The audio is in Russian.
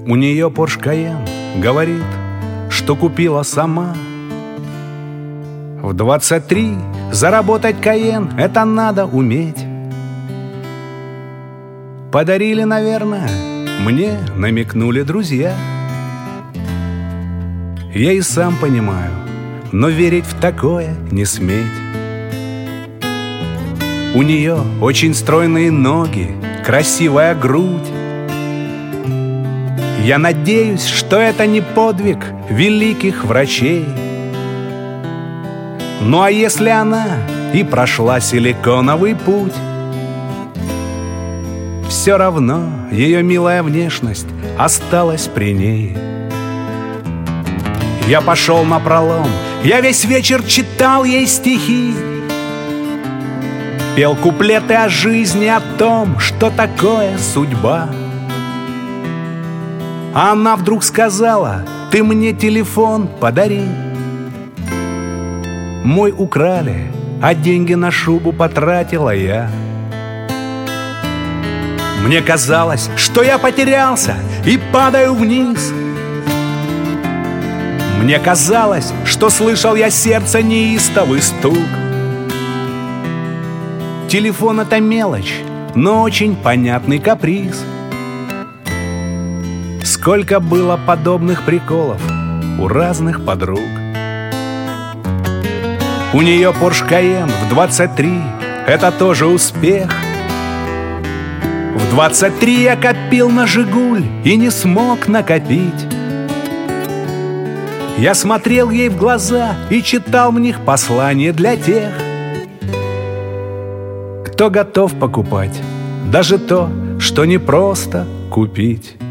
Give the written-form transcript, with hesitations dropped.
У нее Porsche Cayenne, говорит, что купила сама. В 23 заработать Cayenne — это надо уметь. Подарили, наверное, мне намекнули друзья. Я и сам понимаю, но верить в такое не сметь. У нее очень стройные ноги, красивая грудь. Я надеюсь, что это не подвиг великих врачей. Ну а если она и прошла силиконовый путь, все равно ее милая внешность осталась при ней. Я пошел напролом, я весь вечер читал ей стихи, пел куплеты о жизни, о том, что такое судьба. А она вдруг сказала: ты мне телефон подари. Мой украли, а деньги на шубу потратила я. Мне казалось, что я потерялся и падаю вниз. Мне казалось, что слышал я сердце неистовый стук. Телефон — это мелочь, но очень понятный каприз. Сколько было подобных приколов у разных подруг. У нее Porsche Cayenne в 23 — это тоже успех. В 23 я копил на Жигуль и не смог накопить. Я смотрел ей в глаза и читал в них послание для тех, кто готов покупать даже то, что не просто купить.